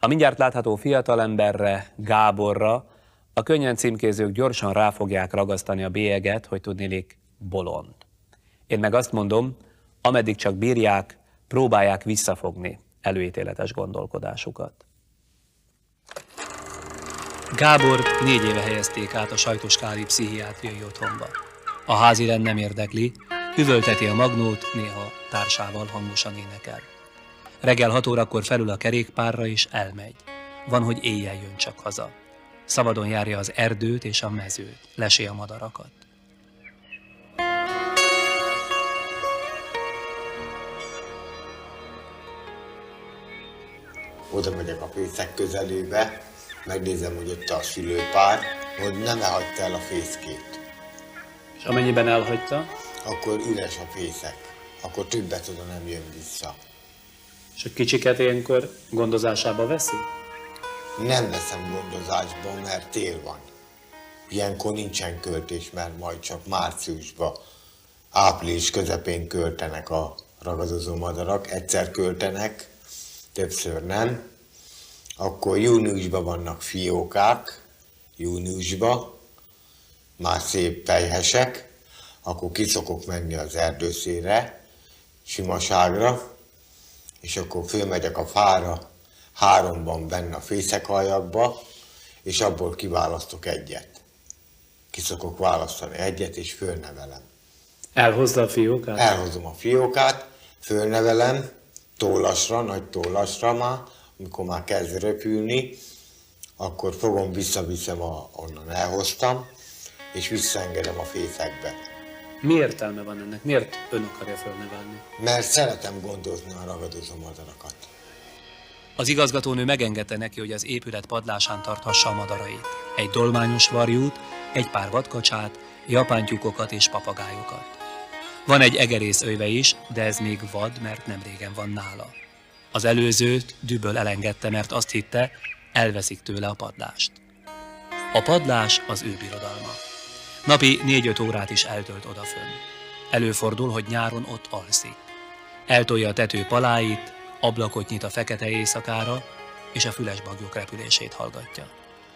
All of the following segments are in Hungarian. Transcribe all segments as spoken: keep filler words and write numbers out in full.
A mindjárt látható fiatalemberre, Gáborra a könnyen címkézők gyorsan rá fogják ragasztani a bélyeget, hogy tudniillik bolond. Én meg azt mondom, ameddig csak bírják, próbálják visszafogni előítéletes gondolkodásukat. Gábor négy éve helyezték át a Sajtoskári pszichiátriai otthonba. A házirend nem érdekli, üvölteti a magnót, néha társával hangosan énekel. Reggel hat órakor felül a kerékpárra és elmegy. Van, hogy éjjel jön csak haza. Szabadon járja az erdőt és a mezőt, lesi a madarakat. Oda megyek a fészek közelébe, megnézem, hogy ott a szülőpár, hogy nem elhagyta el a fészkét. És amennyiben elhagyta? Akkor üres a fészek, akkor többet oda nem jön vissza. És a kicsiket ilyenkor gondozásába veszi? Nem veszem gondozásba, mert tél van. Ilyenkor nincsen költés, mert majd csak márciusban, április közepén költenek a ragadozó madarak. Egyszer költenek, többször nem. Akkor júniusban vannak fiókák, júniusban, már szép pelyhesek, akkor ki szokok menni az erdőszélre, simaságra, és akkor fölmegyek a fára, háromban benne a fészekaljakba, és abból kiválasztok egyet. Ki szokok választani egyet, és fölnevelem. Elhozza a fiókát? Elhozom a fiókát, fölnevelem, tollasra, nagy tollasra már, amikor már kezd röpülni, akkor fogom, visszaviszem, a, onnan elhoztam, és visszaengedem a fészekbe. Mi értelme van ennek? Miért ön akarja fölnevelni? Mert szeretem gondozni a ragadozó madarakat. Az igazgatónő megengedte neki, hogy az épület padlásán tarthassa a madarait. Egy dolmányos varjút, egy pár vadkacsát, japántyúkokat és papagájokat. Van egy egerészöjve is, de ez még vad, mert nem régen van nála. Az előzőt düböl elengedte, mert azt hitte, elveszik tőle a padlást. A padlás az ő birodalma. Napi négy-öt órát is eltölt odafönn. Előfordul, hogy nyáron ott alszik. Eltolja a tető paláit, ablakot nyit a fekete éjszakára, és a füles baglyok repülését hallgatja.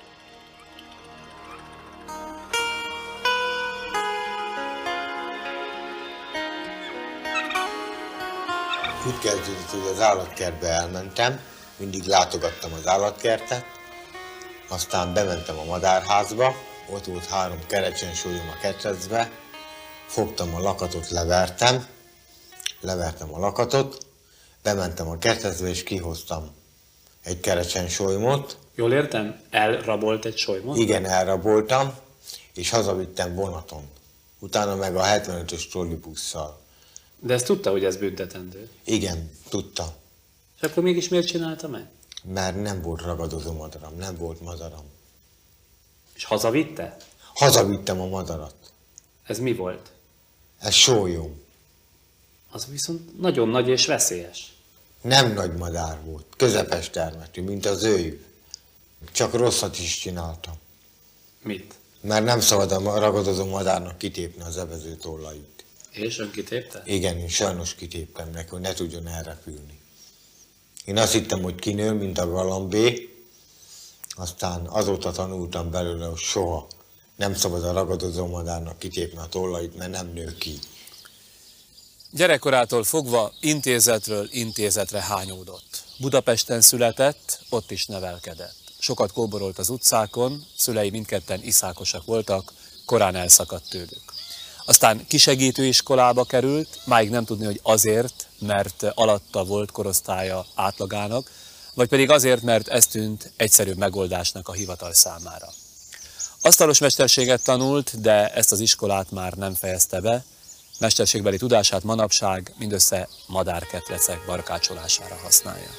Úgy kezdődött, hogy az állatkertbe elmentem, mindig látogattam az állatkertet, aztán bementem a madárházba, ott volt három kerecsensúlyom a ketrecbe, fogtam a lakatot, levertem, levertem a lakatot, bementem a ketrecbe és kihoztam egy kerecsensólymot. Jól értem? Elrabolt egy solymot? Igen, elraboltam, és hazavittem vonaton. Utána meg a hetvenötös trollibusszal. De ezt tudta, hogy ez büntetendő? Igen, tudta. És akkor mégis miért csinálta meg? Mert nem volt ragadozó madaram, nem volt madaram. És hazavitte? Hazavittem a madarat. Ez mi volt? Ez sólyom. Az viszont nagyon nagy és veszélyes. Nem nagy madár volt, közepes termetű, mint az őjű. Csak rosszat is csináltam. Mit? Mert nem szabad a ragadozó madárnak kitépni az evező tollait. És ön kitépte? Igen, én sajnos kitéptem neki, hogy ne tudjon elrepülni. Én azt hittem, hogy kinő, mint a galambé, aztán azóta tanultam belőle, hogy soha nem szabad a ragadozó madárnak kitépni a tollait, mert nem nő ki. Gyerekkorától fogva intézetről intézetre hányódott. Budapesten született, ott is nevelkedett. Sokat kóborolt az utcákon, szülei mindketten iszákosak voltak, korán elszakadt tőlük. Aztán kisegítő iskolába került, máig nem tudni, hogy azért, mert alatta volt korosztálya átlagának, vagy pedig azért, mert ez tűnt egyszerűbb megoldásnak a hivatal számára. Asztalos mesterséget tanult, de ezt az iskolát már nem fejezte be, mesterségbeli tudását manapság mindössze madárketrecek barkácsolására használja.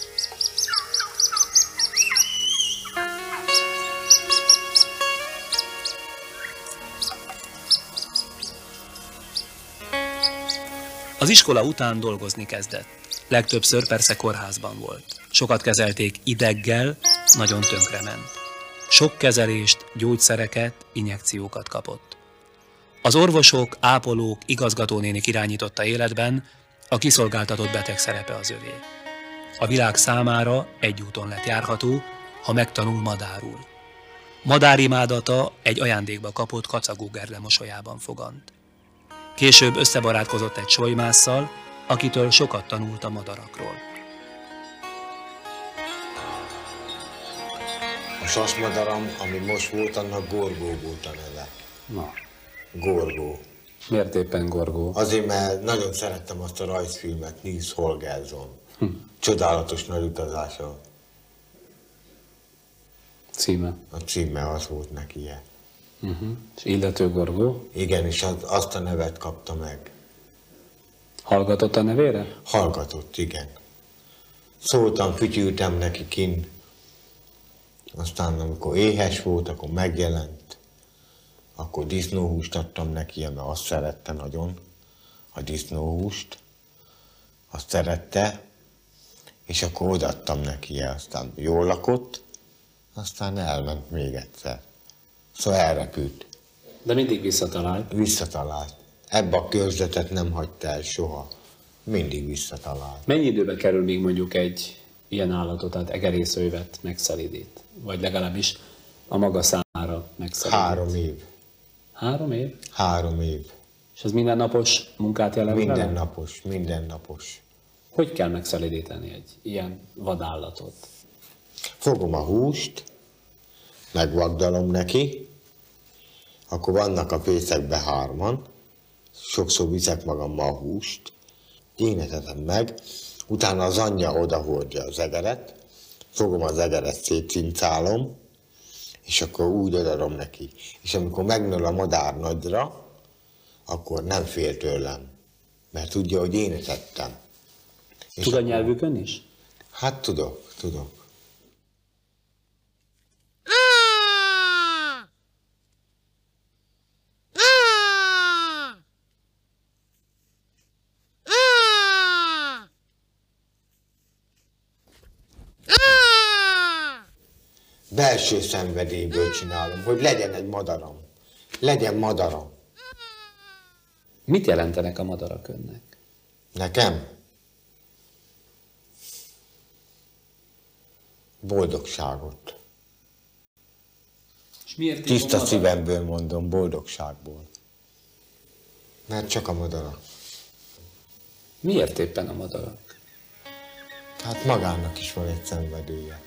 Az iskola után dolgozni kezdett. Legtöbbször persze kórházban volt. Sokat kezelték ideggel, nagyon tönkrement. Sok kezelést, gyógyszereket, injekciókat kapott. Az orvosok, ápolók, igazgatónénik irányította életben, a kiszolgáltatott beteg szerepe az övé. A világ számára egy úton lett járható, ha megtanul madárul. Madárimádata egy ajándékba kapott kacagó Gerle mosolyában fogant. Később összebarátkozott egy solymásszal, akitől sokat tanult a madarakról. A sasmadaram, ami most volt, annak Gorgó volt a neve. Na, Gorgó. miért éppen Gorgó? Azért, mert nagyon szerettem azt a rajzfilmet, Nils Holgersson. Hm. Csodálatos nagy utazása. Címe? A címe az volt neki ilyen. Uh-huh. És illető Gorgó? Igen, és az, azt a nevet kapta meg. Hallgatott a nevére? Hallgatott, igen. Szóltam, fütyültem neki kint. Aztán, amikor éhes volt, akkor megjelent. Akkor disznóhúst adtam neki, mert azt szerette nagyon, a disznóhúst. Azt szerette, és akkor odaadtam neki, aztán jól lakott, aztán elment még egyszer. Szóval elrepült. De mindig visszatalált. Visszatalált. Ebbe a körzetet nem hagyta el soha. Mindig visszatalált. Mennyi időbe kerül még mondjuk egy ilyen állatot, tehát egerészővet megszelídít? Vagy legalábbis a maga számára megszelídít? Három év. Három év? Három év. És ez mindennapos munkát jelent? Mindennapos, mindennapos. Hogy kell megszelídíteni egy ilyen vadállatot? Fogom a húst, megvagdalom neki, akkor vannak a fészekbe hárman, sokszor viszek magammal a húst, én etetem meg, utána az anyja odahordja az egeret, fogom az egeret, szétcincálom, és akkor úgy odaadom neki. És amikor megnől a madár nagyra, akkor nem fél tőlem, mert tudja, hogy én etettem. Tud a nyelvükön is? Hát tudok, tudok. Belső szenvedélyből csinálom, hogy legyen egy madaram. Legyen madaram. Mit jelentenek a madarak önnek? Nekem? Boldogságot. És miért Tiszta szívemből mondom, boldogságból. Mert csak a madarak. Miért éppen a madarak? Hát magának is van egy szenvedélye.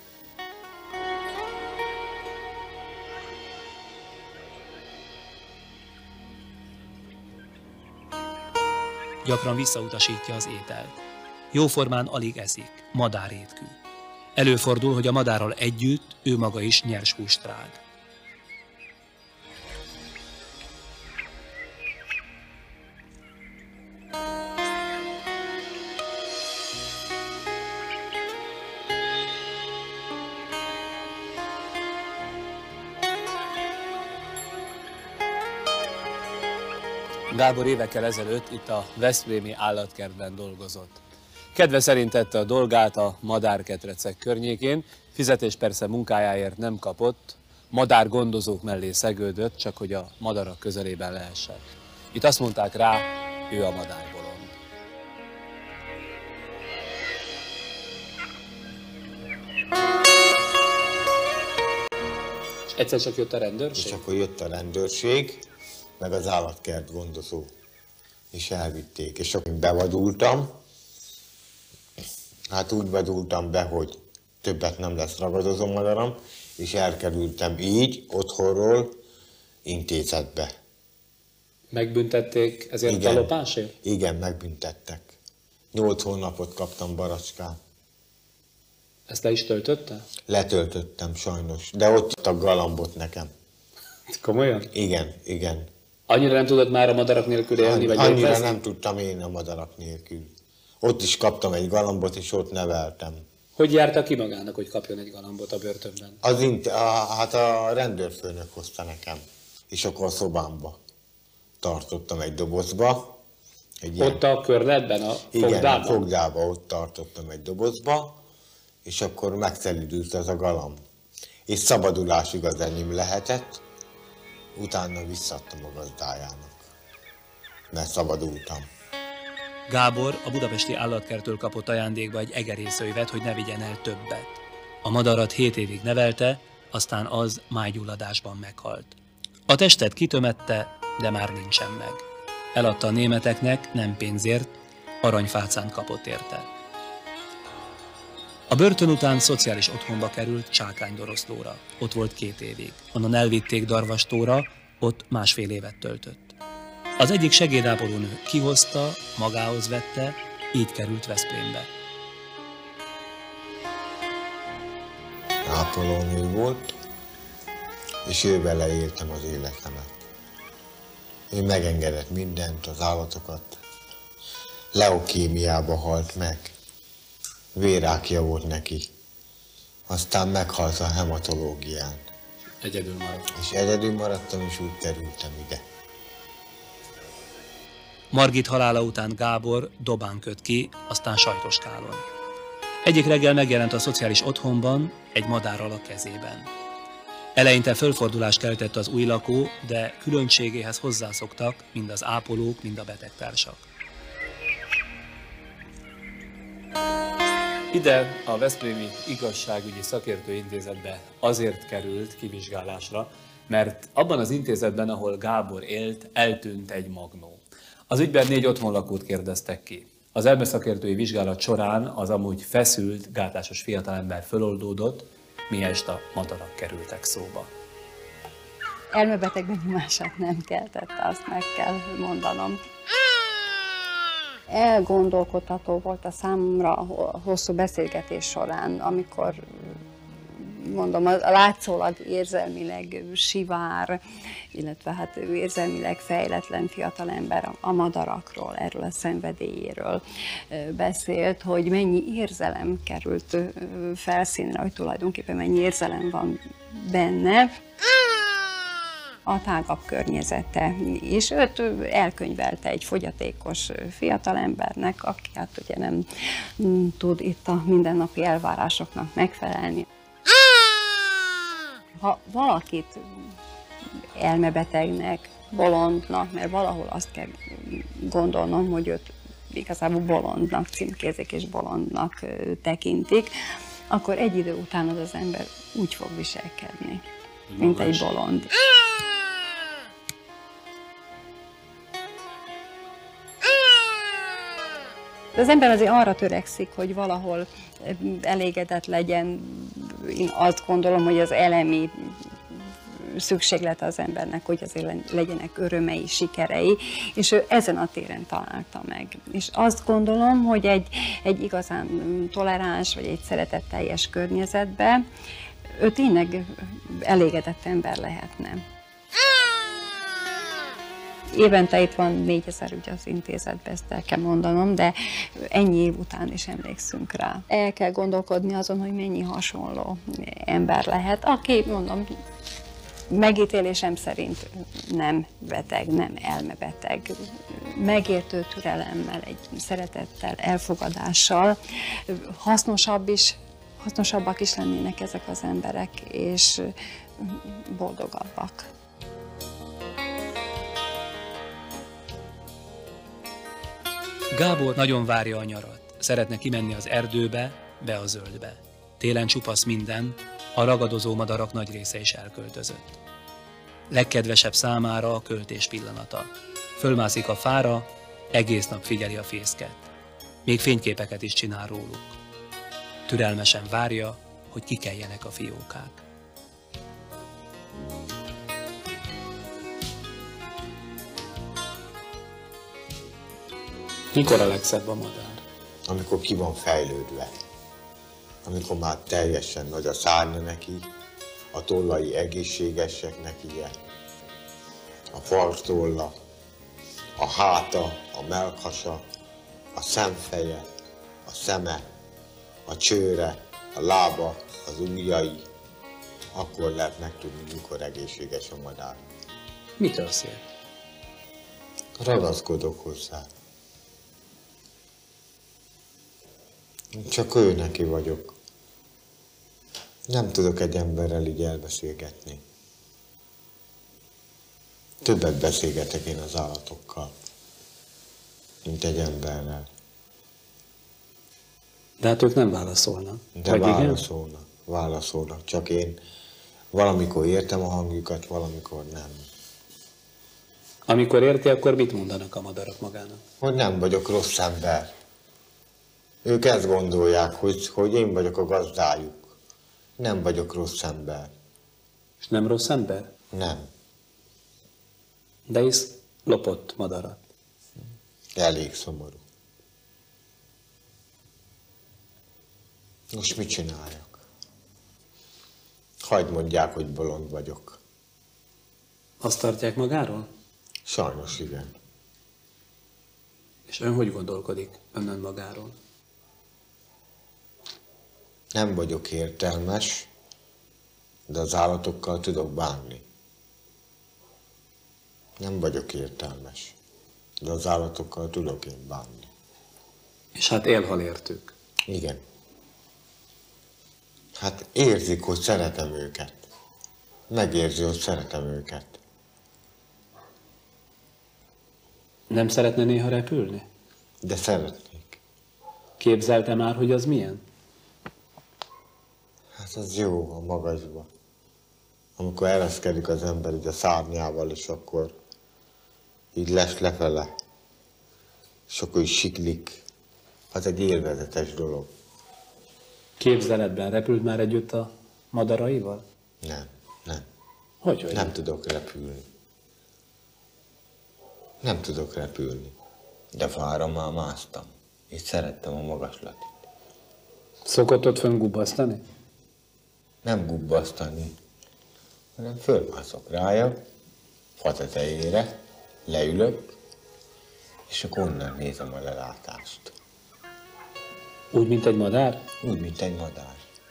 Gyakran visszautasítja az ételt. Jóformán alig eszik, madárétkű. Előfordul, hogy a madárral együtt ő maga is nyers húst rág. Gábor évekkel ezelőtt itt a veszprémi állatkertben dolgozott. Kedve szerint tette a dolgát a madárketrecek környékén, fizetés persze munkájáért nem kapott, madárgondozók mellé szegődött, csak hogy a madarak közelében lehessen. Itt azt mondták rá, ő a madárbolond. És egyszer csak jött a rendőrség? És akkor jött a rendőrség, meg az állatkert gondozó, és elvitték. És akkor bevadultam, hát úgy vadultam be, hogy többet nem lesz ragadozó madaram, és elkerültem így, otthonról, intézetbe. Megbüntették ezért a lopásért? Igen, megbüntettek. Nyolc hónapot kaptam Baracskán. Ezt le is töltötte? Letöltöttem sajnos, de ott a galambot nekem. Komolyan? Igen, igen. Annyira nem tudod már a madarak nélkül élni, vagy Annyira létezni? nem tudtam én a madarak nélkül. Ott is kaptam egy galambot, és ott neveltem. Hogy járta ki magának, hogy kapjon egy galambot a börtönben? Az int- a, hát a rendőrfőnök hozta nekem, és akkor a szobámba tartottam egy dobozba. Egy ilyen, Ott a körletben, a igen, fogdában? a fogdába ott tartottam egy dobozba, és akkor megszelidült az a galamb. És szabadulásig az enyém lehetett, utána visszaadtam a gazdájának, mert szabadultam. Gábor a budapesti állatkerttől kapott ajándékba egy egerészőjvet, hogy ne vigyen el többet. A madarat hét évig nevelte, aztán az májgyulladásban meghalt. A testet kitömette, de már nincsen meg. Eladta a németeknek, nem pénzért, aranyfácán kapott érte. A börtön után szociális otthonba került Csákánydoroszlóra. Ott volt két évig. Onnan elvitték Darvastóra, ott másfél évet töltött. Az egyik segédápolónő kihozta, magához vette, így került Veszprémbe. Ápolónő volt, és ő vele éltem az életemet. Ő megengedett mindent, az állatokat. Leukémiába halt meg. Vérákja volt neki. Aztán meghalt a hematológián. Egyedül maradt. És egyedül maradtam, és úgy kerültem ide. Margit halála után Gábor Dobán köt ki, aztán Sajtoskálon. Egyik reggel megjelent a szociális otthonban, egy madárral a kezében. Eleinte fölfordulást keltett az új lakó, de különbségéhez hozzászoktak mind az ápolók, mind a betegtársak. Ide a Veszprémi Igazságügyi Szakértőintézetbe azért került kivizsgálásra, mert abban az intézetben, ahol Gábor élt, eltűnt egy magnó. Az ügyben négy otthonlakót kérdeztek ki. Az elmeszakértői vizsgálat során az amúgy feszült, gátlásos fiatalember föloldódott, mihelyest a madarak kerültek szóba. Elmebeteg benyomását nem keltette, azt meg kell mondanom. Elgondolkodtató volt a számomra a hosszú beszélgetés során, amikor mondom, a látszólag érzelmileg sivár, illetve hát ő érzelmileg fejletlen fiatalember a madarakról, erről a szenvedélyéről beszélt, hogy mennyi érzelem került felszínre, hogy tulajdonképpen mennyi érzelem van benne. A tágabb környezete is. Őt elkönyvelte egy fogyatékos fiatalembernek, aki hát ugye nem tud itt a mindennapi elvárásoknak megfelelni. Ha valakit elmebetegnek, bolondnak, mert valahol azt kell gondolnom, hogy őt igazából bolondnak címkézik és bolondnak tekintik, akkor egy idő után az az ember úgy fog viselkedni, mint egy bolond. De az ember azért arra törekszik, hogy valahol elégedett legyen. Én azt gondolom, hogy az elemi szükséglete az embernek, hogy azért legyenek örömei, sikerei, és ő ezen a téren találta meg. És azt gondolom, hogy egy, egy igazán toleráns, vagy egy szeretetteljes környezetben ő tényleg elégedett ember lehetne. Évente itt van négyezer ügy az intézetben, ezt el kell mondanom, de ennyi év után is emlékszünk rá. El kell gondolkodni azon, hogy mennyi hasonló ember lehet, aki, mondom, megítélésem szerint nem beteg, nem elmebeteg. Megértő türelemmel, egy szeretettel, elfogadással hasznosabb is, hasznosabbak is lennének ezek az emberek, és boldogabbak. Gábor nagyon várja a nyarat. Szeretne kimenni az erdőbe, be a zöldbe. Télen csupasz minden, a ragadozó madarak nagy része is elköltözött. Legkedvesebb számára a költés pillanata. Fölmászik a fára, egész nap figyeli a fészket. Még fényképeket is csinál róluk. Türelmesen várja, hogy kikeljenek a fiókák. Mikor a legszebb a madár? Amikor ki van fejlődve. Amikor már teljesen nagy a szárnya neki, a tollai egészségesek neki, a fartolla, a háta, a mellkasa, a szemfeje, a szeme, a csőre, a lába, az ujjai, akkor lehet megtudni, mikor egészséges a madár. Mitől szép? Ragaszkodok hozzá. Csak ő neki vagyok. Nem tudok egy emberrel így elbeszélgetni. Többet beszélgetek én az állatokkal. mint egy emberrel. De hát ők nem válaszolnak. De Vagy igen? válaszolnak, válaszolnak. Csak én valamikor értem a hangjukat, valamikor nem. Amikor érti, akkor mit mondanak a madarak magának? Hogy nem vagyok rossz ember. Ők ezt gondolják, hogy, hogy én vagyok a gazdájuk. Nem vagyok rossz ember. És nem rossz ember? Nem. De hisz lopott madarat. Elég szomorú. Most mit csináljak? Hagyd mondják, hogy bolond vagyok. Azt tartják magáról? Sajnos igen. És ön hogy gondolkodik önnön magáról? Nem vagyok értelmes, de az állatokkal tudok bánni. Nem vagyok értelmes, de az állatokkal tudok én bánni. És hát él-hal értük. Igen. Hát érzik, hogy szeretem őket. Megérzi, hogy szeretem őket. Nem szeretne néha repülni? De szeretnék. Képzelte már, hogy az milyen? Hát az jó a magasba. Amikor ereszkedik az ember így a szárnyával, és akkor így les lefele, és akkor is siklik. Az egy élvezetes dolog. Képzeletben repült már együtt a madaraival? Nem, nem. Hogy, hogy Nem tudok repülni. Nem tudok repülni. De fára már másztam, és szerettem a magaslatot. Szokott ott fönn gubbasztani? Nem gubbasztani, hanem fölmászok rája, fa tetejére, leülök, és akkor onnan nézem a lelátást. Úgy, mint egy madár? Úgy, mint egy madár.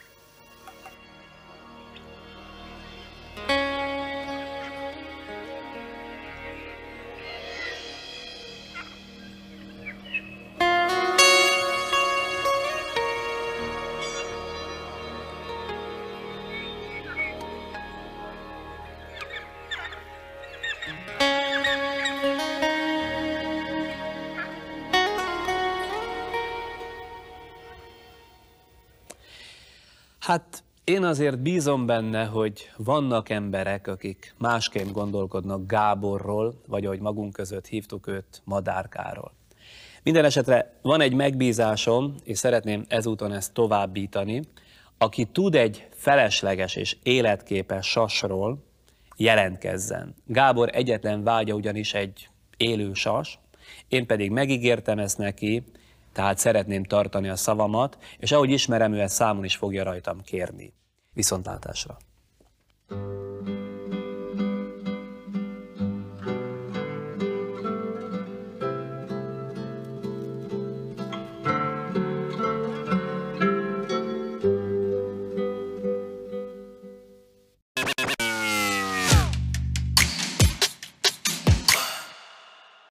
Hát én azért bízom benne, hogy vannak emberek, akik másként gondolkodnak Gáborról, vagy ahogy magunk között hívtuk őt, Madárkáról. Minden esetre van egy megbízásom, és szeretném ezúton ezt továbbítani, aki tud egy felesleges és életképes sasról, jelentkezzen. Gábor egyetlen vágya ugyanis egy élő sas, én pedig megígértem ezt neki, tehát szeretném tartani a szavamat, és ahogy ismerem, ő ezt számon is fogja rajtam kérni. Viszontlátásra!